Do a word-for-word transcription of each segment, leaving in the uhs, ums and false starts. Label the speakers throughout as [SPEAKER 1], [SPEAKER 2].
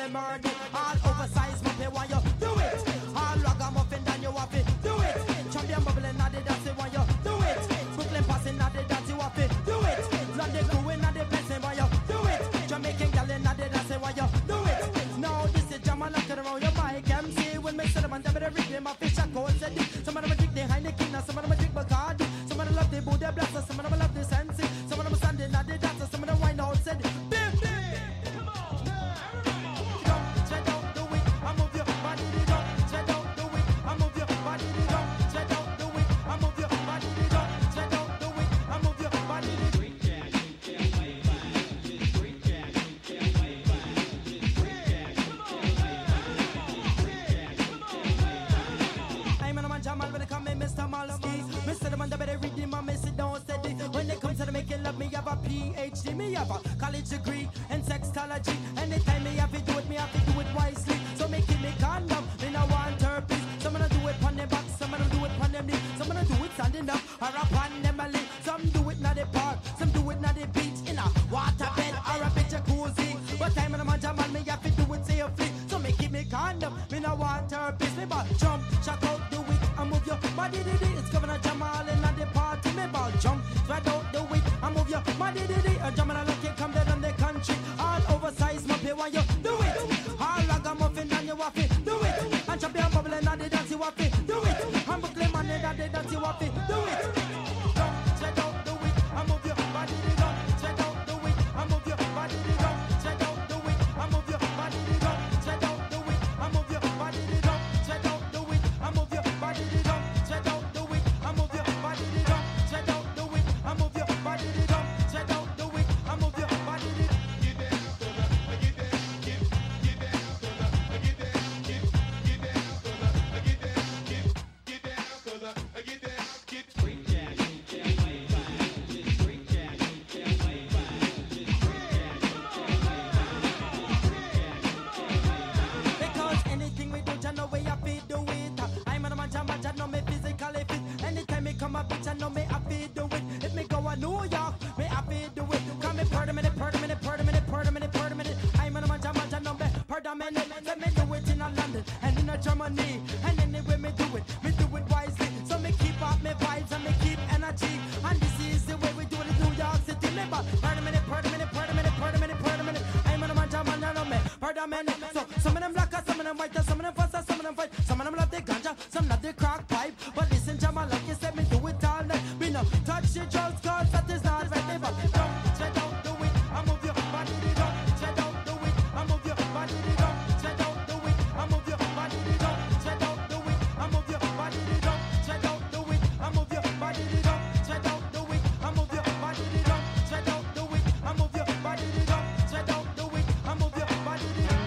[SPEAKER 1] murder. All oversized muppet while you do it. All ragamuffin then you have it. Do it. Champion bubbling at the dance while you do it. Brooklyn passing at the dance you have it. Do it. London crewing at the blessing while you do it. Jamaican gal in at the dance while you do it. Now this is Jam and knocking around your mic M C. When me set them and them with a rhythm my fish and cold said it. Some of them a drink the Heineken, some of them a drink Bacardi. Some of them love the Buddha blaster, some of them love the Sensi. Some of them standing at the dance, some of them wine out said it. Bim, bim, come on, jump, spread out the week, I move your body, jump, spread out the week, I move your body, jump, spread out the week, I move your body, jump, spread out the week, I move your body. Jamal when they come in, Mister Malski. Mister the man that better read him and me sit down steady. When they come to the making love, me have a P H D, me have a college degree in sexology. Anytime me have to do it, me have to do it wisely. So make it me condom, me no want herpes. Some of them do it on their back, some of them do it on them knees. Some of them do it standing up or up on them alley. Some do it na the park, some do it na the beach in a waterbed or a big jacuzzi. But time when I'm on Jamal, me have to do it safely. So make it me condom, me no want herpes. Me but jump, shock out the week. I move your body, did it. It's Governor Jamal in at the party. Me ball jump, spread out the week. I move your body, did it. A Jamal look you come down on the country. All oversized, my pay when you do it. All ragamuffin and you have it, do it. And champion bubbling and the dance you have it, do it. And Brooklyn man and the dance you have it, do it. Jump, spread out the week. I move your body, did it. Spread out the week. I move your body, did it. Spread out the week. I move your body, did it. Spread out the week. I move your body, did it. Spread out the week. I move your body, did it. Spread out the week, I move your body, did it. Spread out the week, I move your body, did it. Spread out the week, I move your body, did it. Get down, get down, get get down, get down, get get down, get down, get get down, get down, get free jack, jack, just free jack, jack, just free jack. Because anything we do, you know we have to do it. I'm a man, jam, I know me physically fit. Anytime me come a bitch, I know me happy do it. If me go to New York, me happy do it. Come me per minute, per minute, per minute, per minute, per minute. I'm a man, jam, I know me per minute. Let me do it in a London and in a Germany. And anyway me do it, me do it wisely. So me keep up me vibes and me keep energy. And this is the way we do it in New York City. Me but per minute, per minute, per minute, per minute, per minute. I'm a man, jam, I know me per minute. So some of them black, some of them white, some of them fast, some of them fight. Some of them love the ganja, some love the crack pipe. But listen, Jamal, like you said, me do it all night. Me no touch the drugs, cause that is not right. Never jump, spread out the week, I move your body, did it. Spread out the week, I move your body, did it. Spread out the week, I move your body, did it. Spread out the week, I move your body, did it. Spread out the week, I move your body, did it. Spread out the week, I move your body, did it. Spread out the week, I move your body, did it. Spread out the week, I move your body, did it.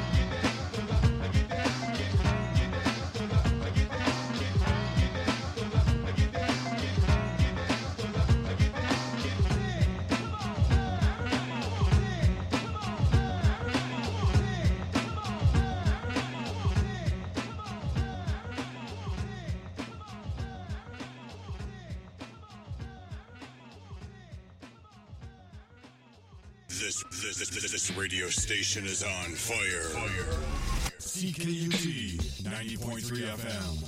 [SPEAKER 2] This, this, this, this radio station is on fire. Fire. C K U T ninety point three F M.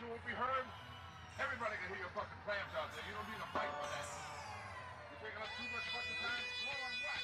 [SPEAKER 3] conversation won't be heard. Everybody can hear your fucking plans out there. You don't need a mic for that. You're taking up too much fucking time. Slow on what?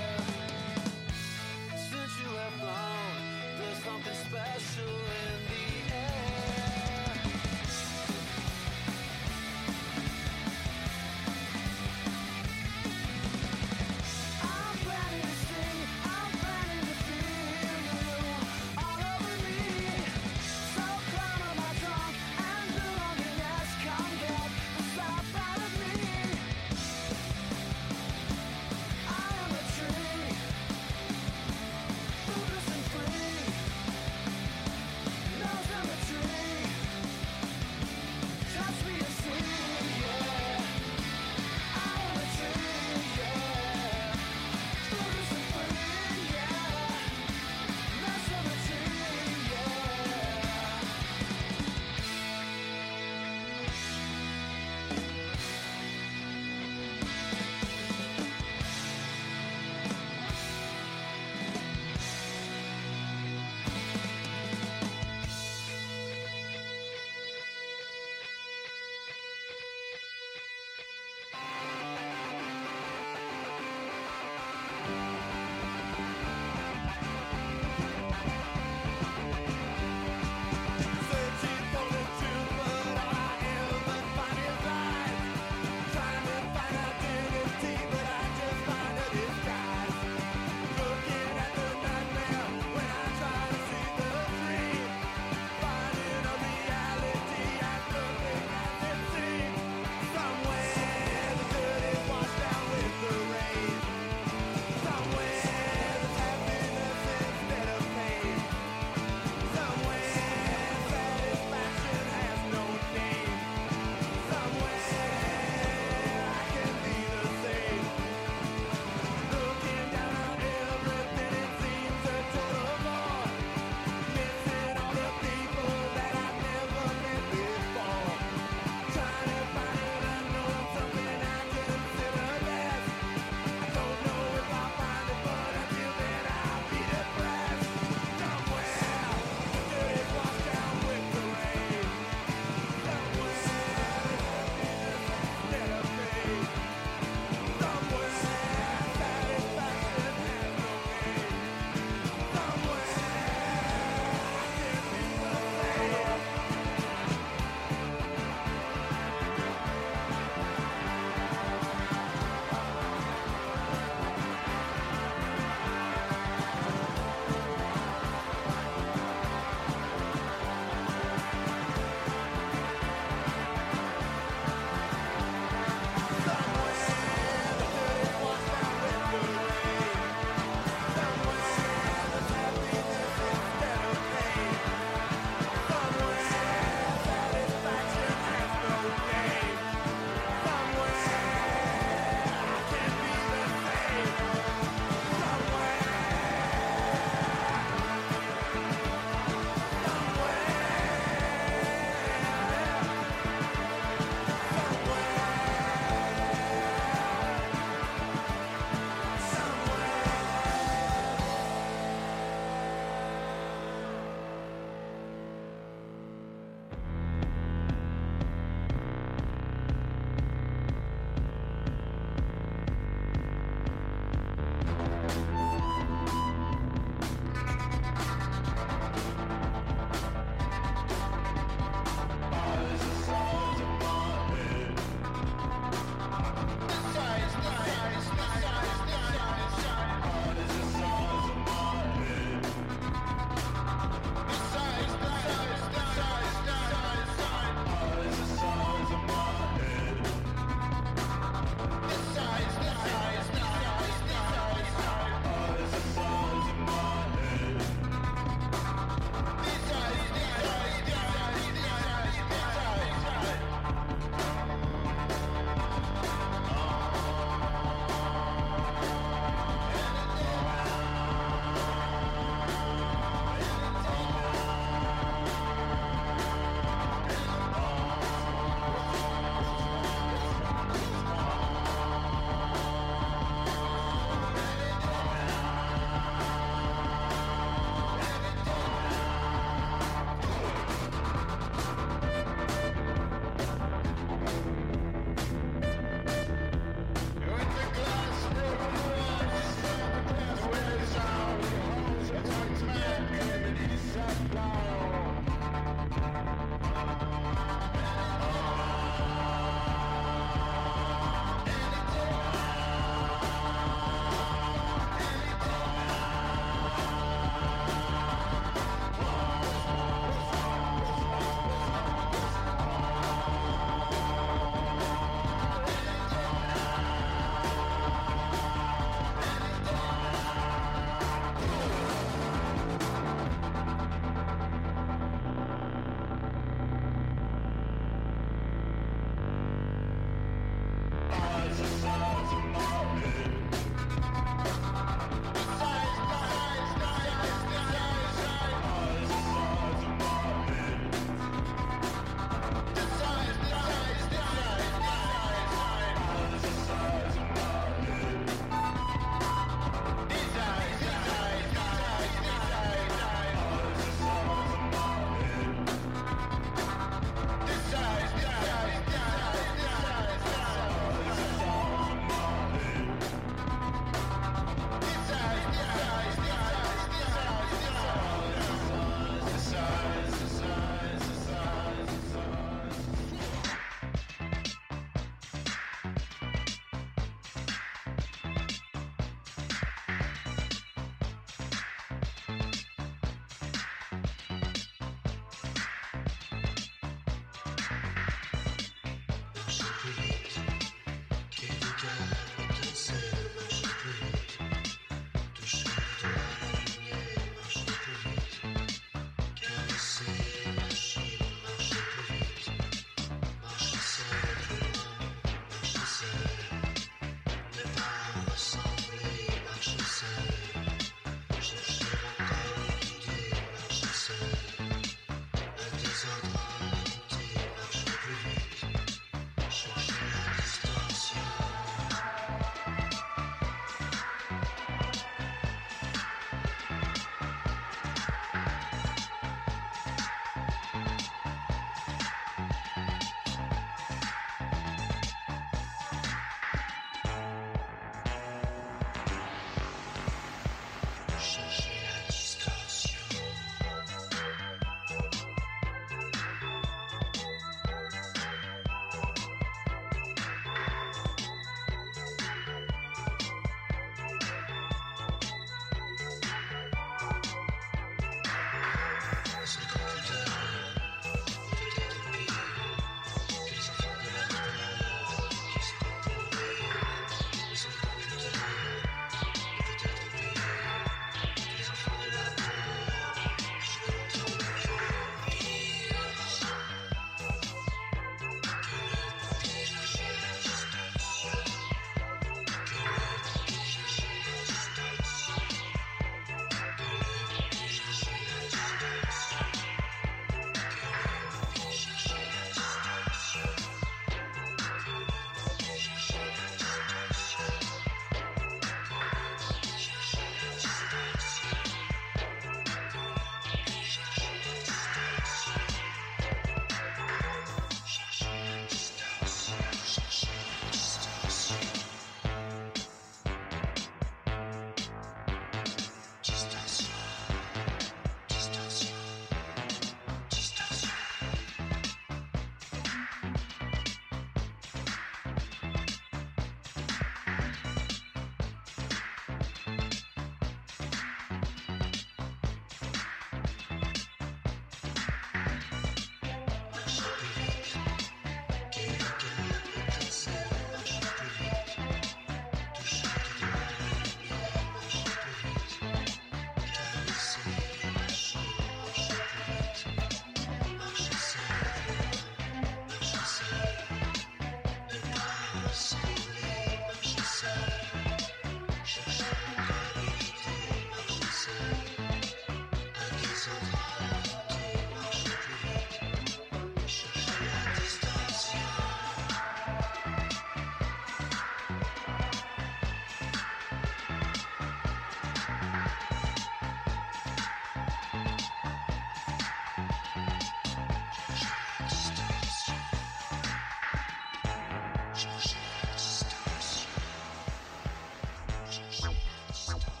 [SPEAKER 4] Stop.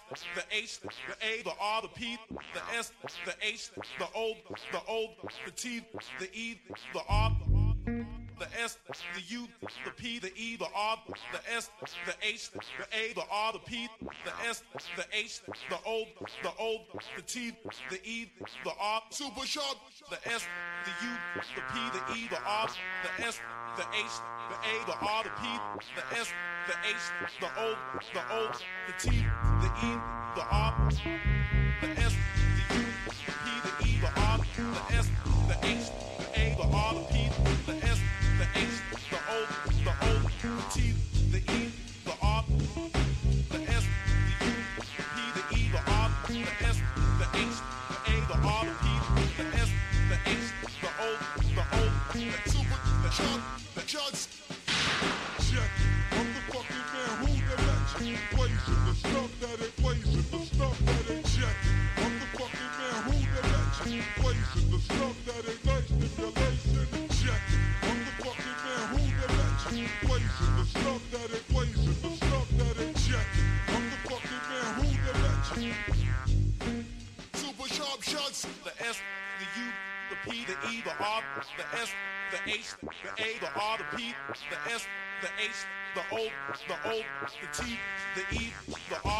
[SPEAKER 4] the H, the A, the R, the P, the S, the H, the O, the O, the T, the E, the R, the S, the U, the P, the E, the R, the S, the H, the A, the R, the P, the S, the H, the O, the O, the T, the E, the R, super sharp, the S, the U, the P, the E, the R, the S, the H, the A, the R, the P, the S, the H, the O, the O, the T, the E, the R, the S, the U, the P, the E, the R, the S, the H, the A, the R, the P, the S, the H, the O, the O, the T, the E, the R, the S, the U, the P, the E, the R, the S, the H, the A, the R, the P, the S, the H, the O, the O, the super, the sharp, the shots.
[SPEAKER 3] Check it. I'm the fucking man who the legend. Blazing the stuff that ain't blazing, the stuff that ain't checking. I'm the fucking man who the legend. Blazing the stuff that ain't nice, stimulation and checking. I'm the fucking man who the legend. Blazing the stuff that ain't blazing, the stuff that ain't checking. I'm the fucking man who the legend.
[SPEAKER 4] Super sharp shots. The S, the U, the P, the E, the R, the S, the H, the A, the R, the P, the S, the H, the O, the O, the T, the E, the R.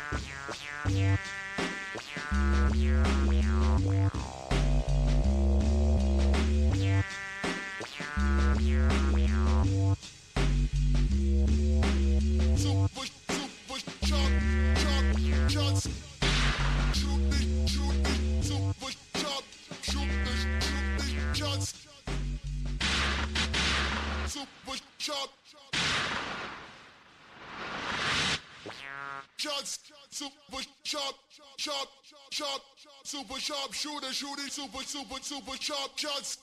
[SPEAKER 3] Super, super sharp, sharp shots. Shoot me, shoot me, super sharp. Shoot me, shoot me shots. Super sharp. Shots, super sharp, sharp, sharp, super sharp shooter, shooting, super, super, super sharp shots.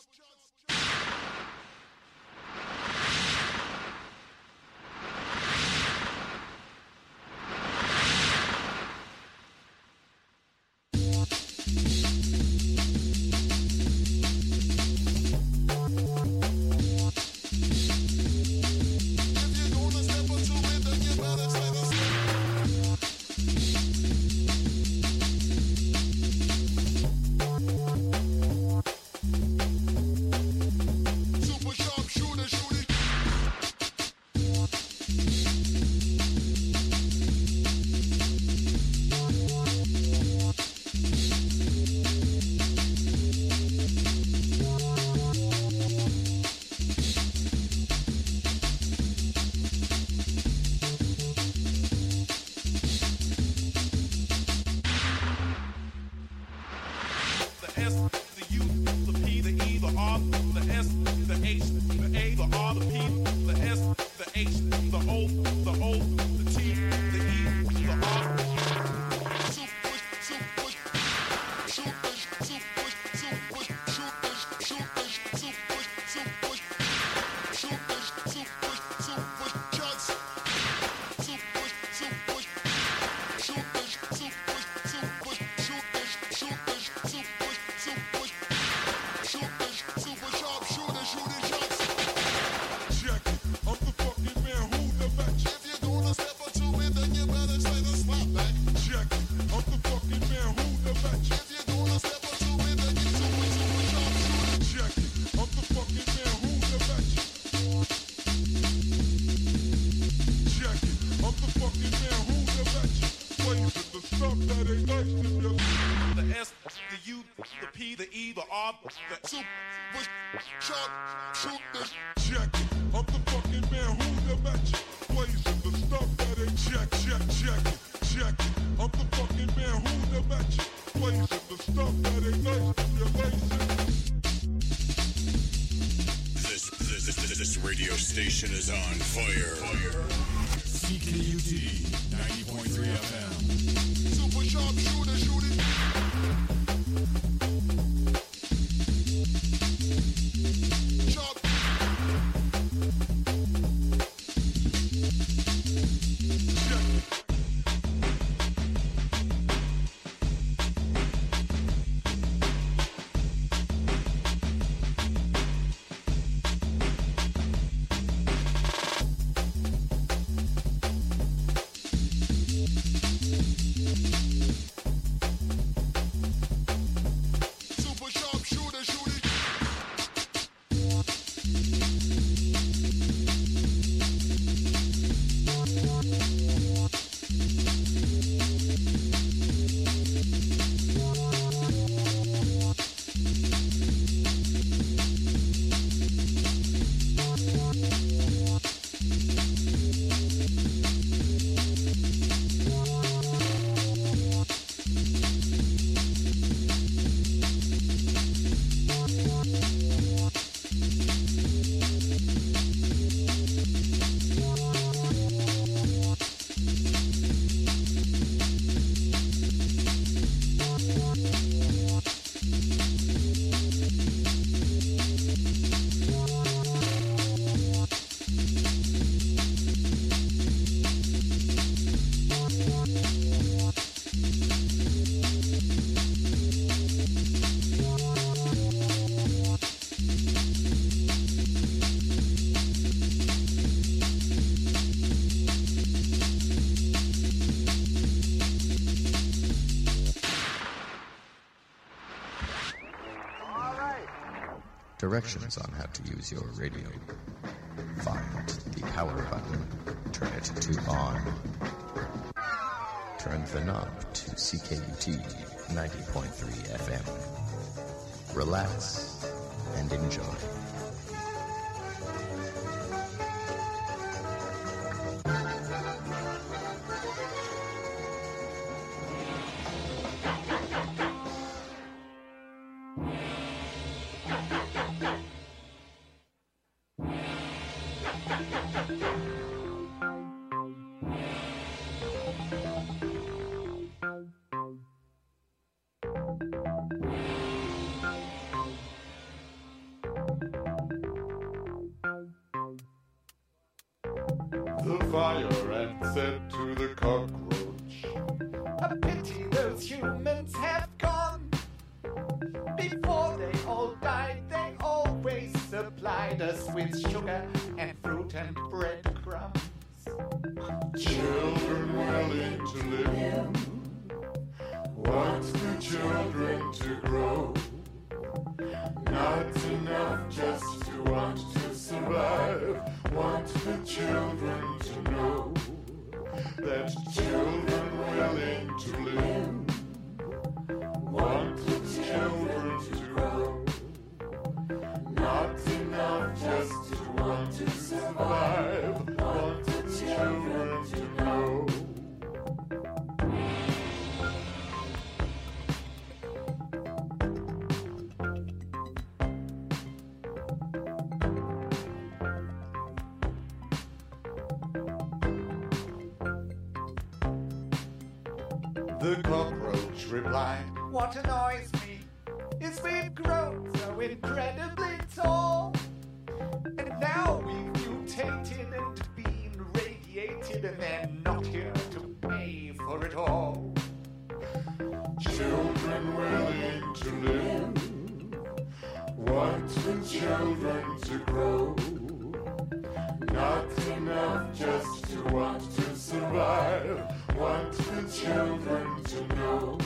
[SPEAKER 2] Station is on fire. C K U T ninety point three F M.
[SPEAKER 3] Super sharp shooter, shooting. Sharp.
[SPEAKER 4] Check.
[SPEAKER 5] Directions on how to use your radio. Find the power button. Turn it to on. Turn the knob to C K U T ninety point three F M. Relax and enjoy.
[SPEAKER 3] The fire ant said to the cockroach,
[SPEAKER 6] "A pity those humans have gone. Before they all died, they always supplied us with sugar and fruit and breadcrumbs.
[SPEAKER 3] Children willing to live, want the children to grow. Not enough just to want to survive, want the children to know that children willing to live, want the children to grow. Not enough just to want to survive, want the children to know." The cockroach replied,
[SPEAKER 6] What annoys me is we've grown so incredibly tall, and now we've mutated and been radiated, and they're not here to pay for it all.
[SPEAKER 3] Children willing to live, want the children to grow. Not enough just to want to survive, want the children to know.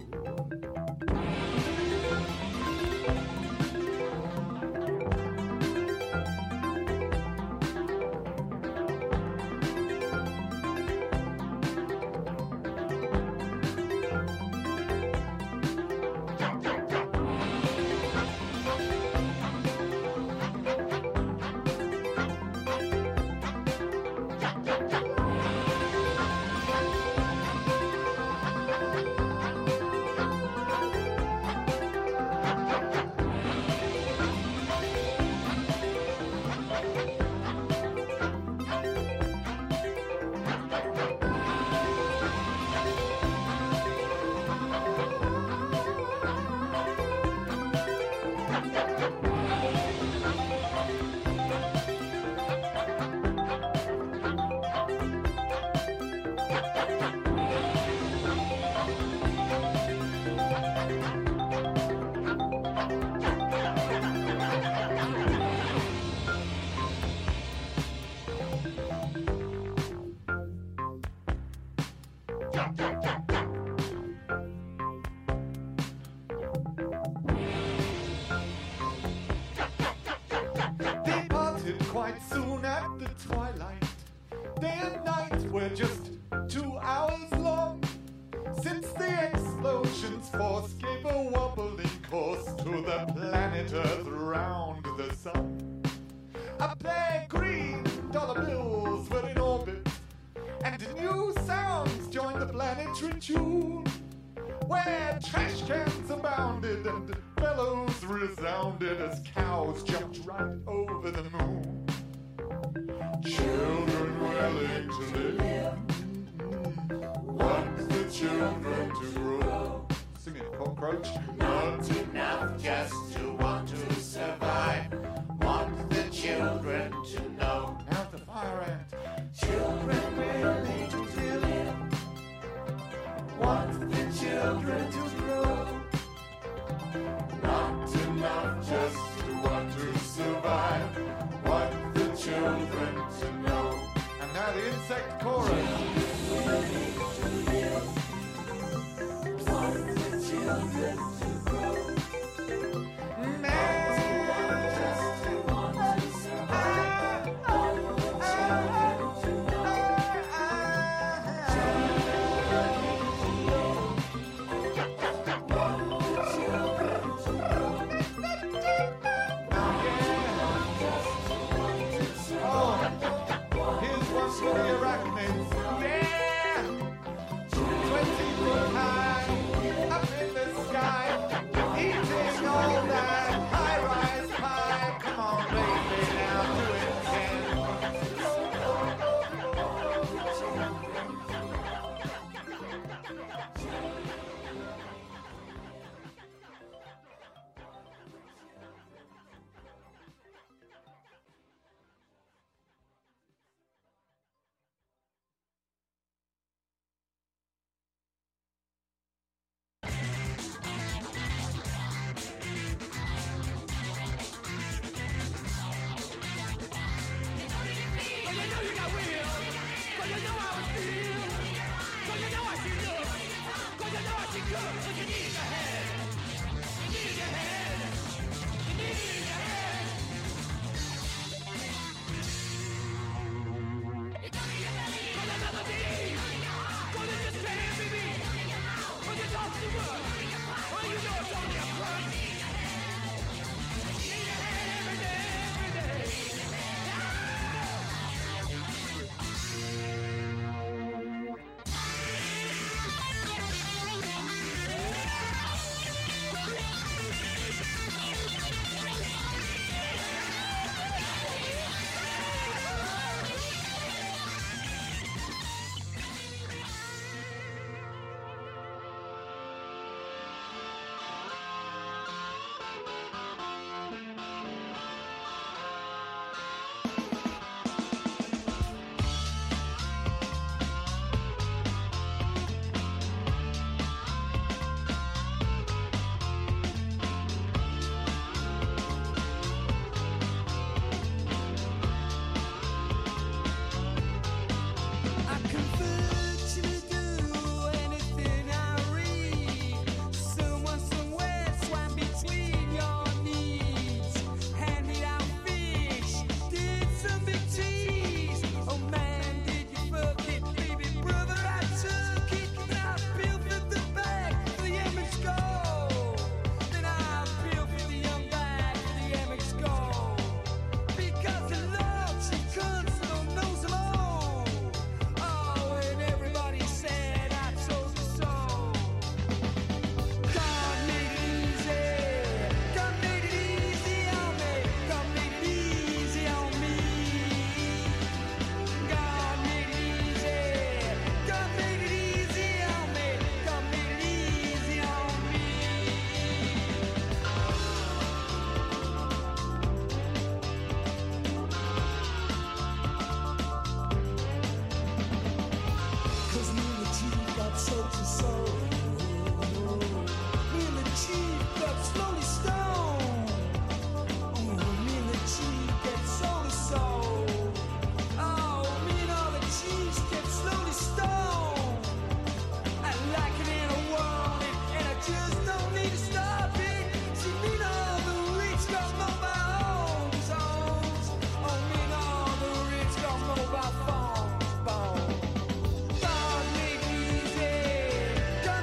[SPEAKER 6] They parted quite soon at the twilight. Day and night were just two hours long, since the explosion's force gave a wobbling course to the planet Earth round the sun. A pair of green dollar bills were in orbit, and new sounds joined the planetary tune, where trash cans abounded and bellows resounded as cows jumped right over the moon.
[SPEAKER 3] Children willing to live, want the children to grow.
[SPEAKER 6] Sing it, cockroach.
[SPEAKER 3] Not enough just to want to survive, want the children to know.
[SPEAKER 6] Now the fire ant.
[SPEAKER 3] Children willing to live, want the children to grow. Not enough just to want to survive, want the children to know.
[SPEAKER 6] And now the insect chorus.
[SPEAKER 3] Willing to live, want the children to grow.
[SPEAKER 6] Man,
[SPEAKER 1] Mobile phone, phone. God made it easy. God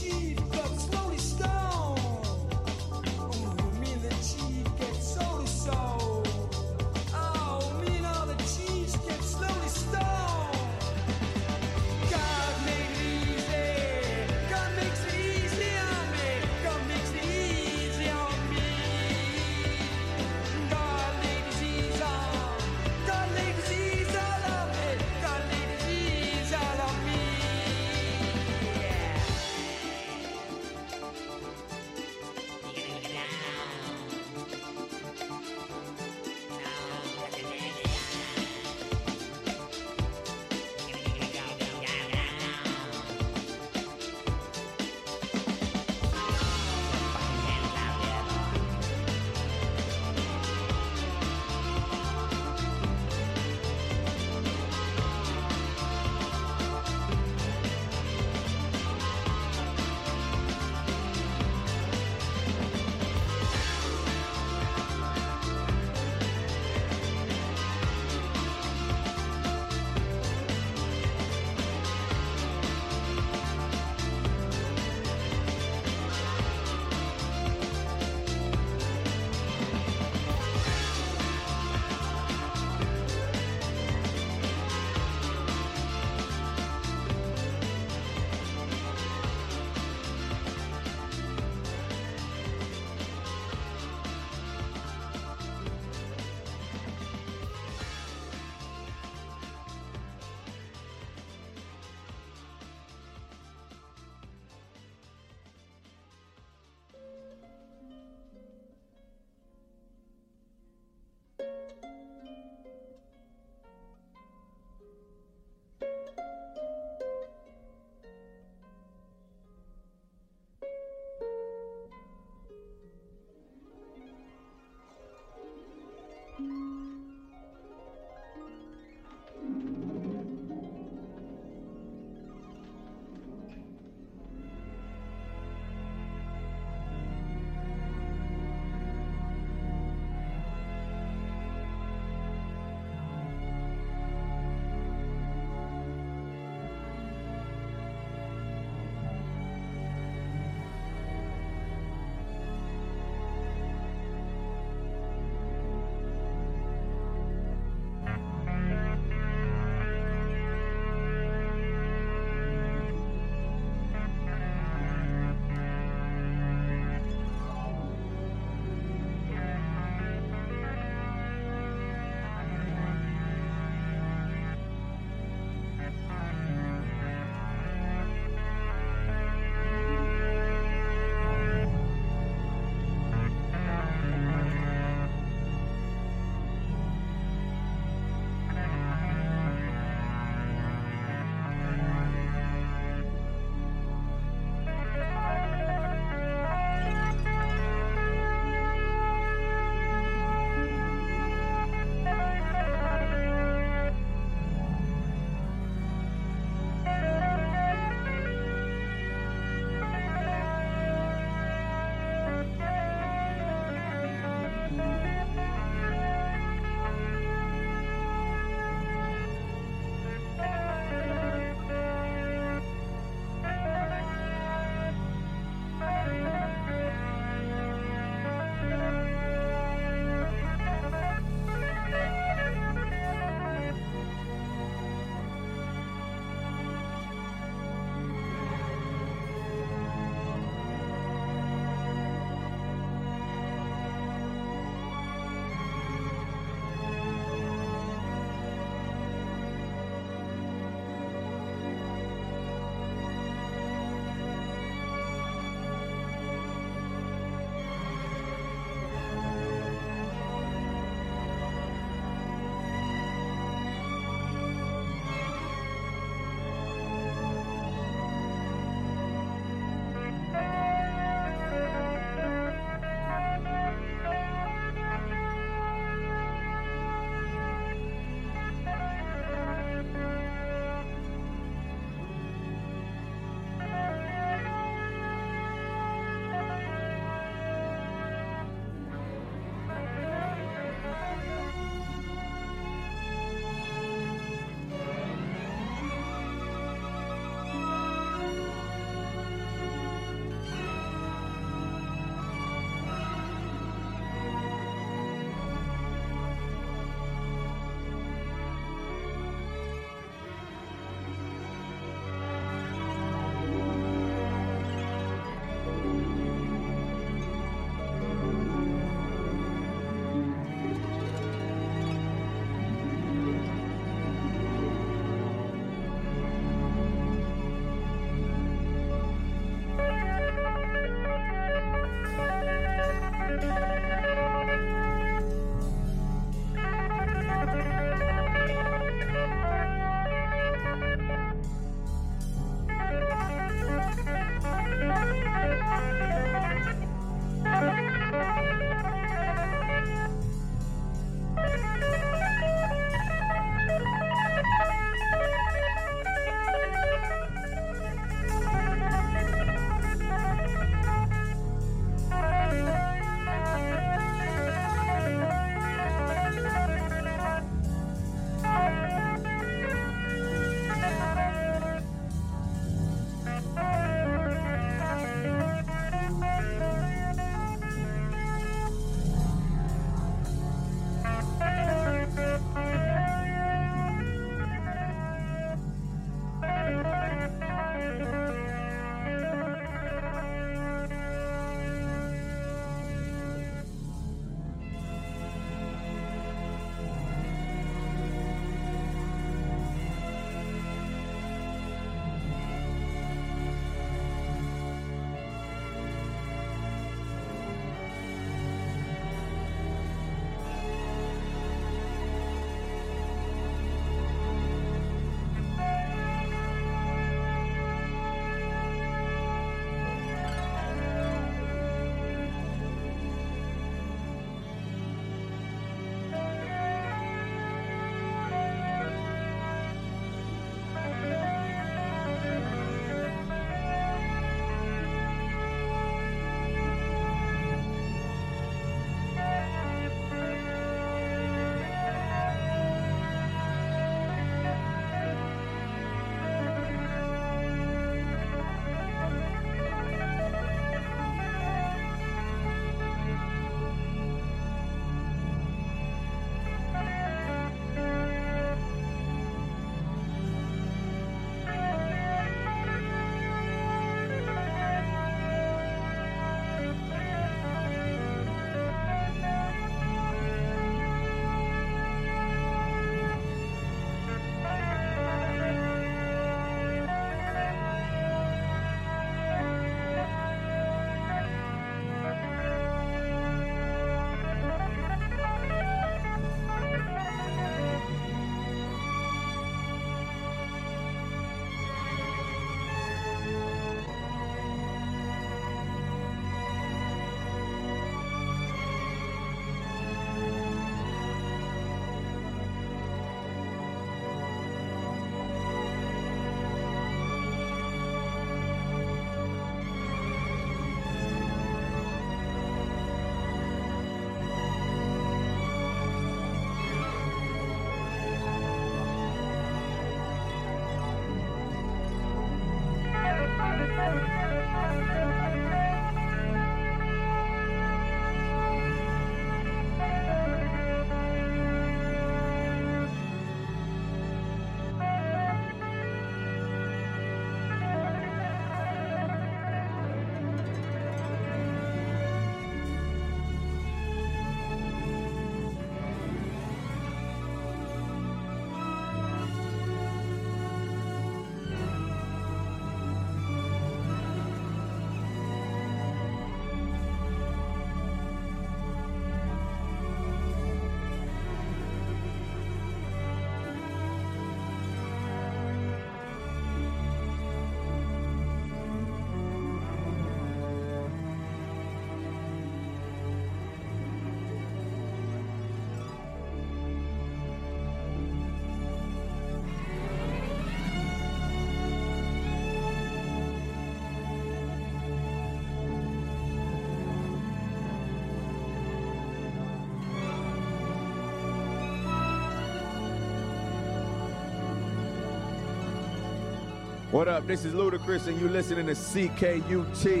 [SPEAKER 7] What up? This is Ludacris, and you listening to C K U T.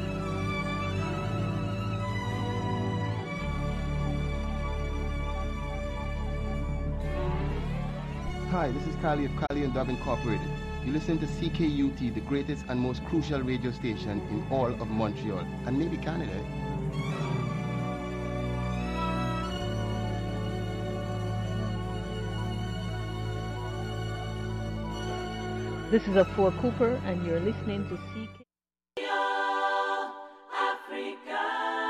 [SPEAKER 8] Hi, this is Kali of Kali and Dub Incorporated. You listen to C K U T, the greatest and most crucial radio station in all of Montreal, and maybe Canada.
[SPEAKER 9] This is Afua Cooper, and you're listening to C K.
[SPEAKER 10] Africa,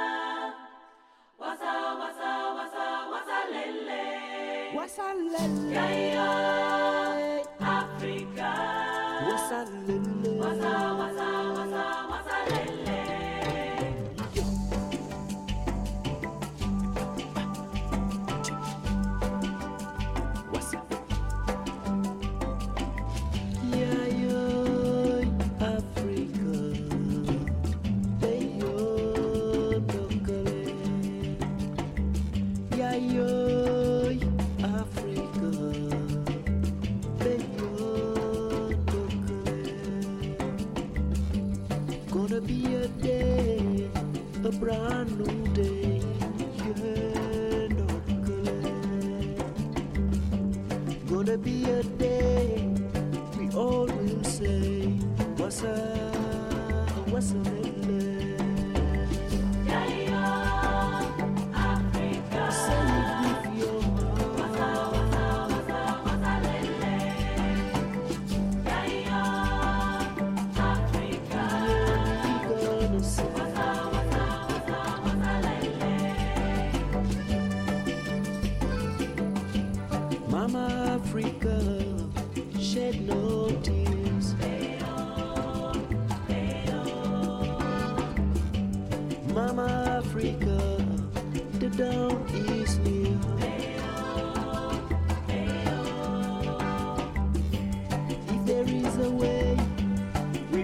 [SPEAKER 10] wasa wasa wasa wasa lele,
[SPEAKER 1] wasa lele,
[SPEAKER 10] yeah, Africa,
[SPEAKER 1] wasa lele,
[SPEAKER 10] wasa wasa wasa wasa lele.
[SPEAKER 1] Wasa.
[SPEAKER 11] Brand new day, yeah, no gonna be a day we all will say, what's up, what's up,
[SPEAKER 10] yeah, yeah, Africa,
[SPEAKER 11] say it with your heart,
[SPEAKER 10] what's up, what's up, what's up, what's up, yeah, yeah, Africa,
[SPEAKER 11] we gonna say, Mama Africa, shed no tears. Mama Africa, the down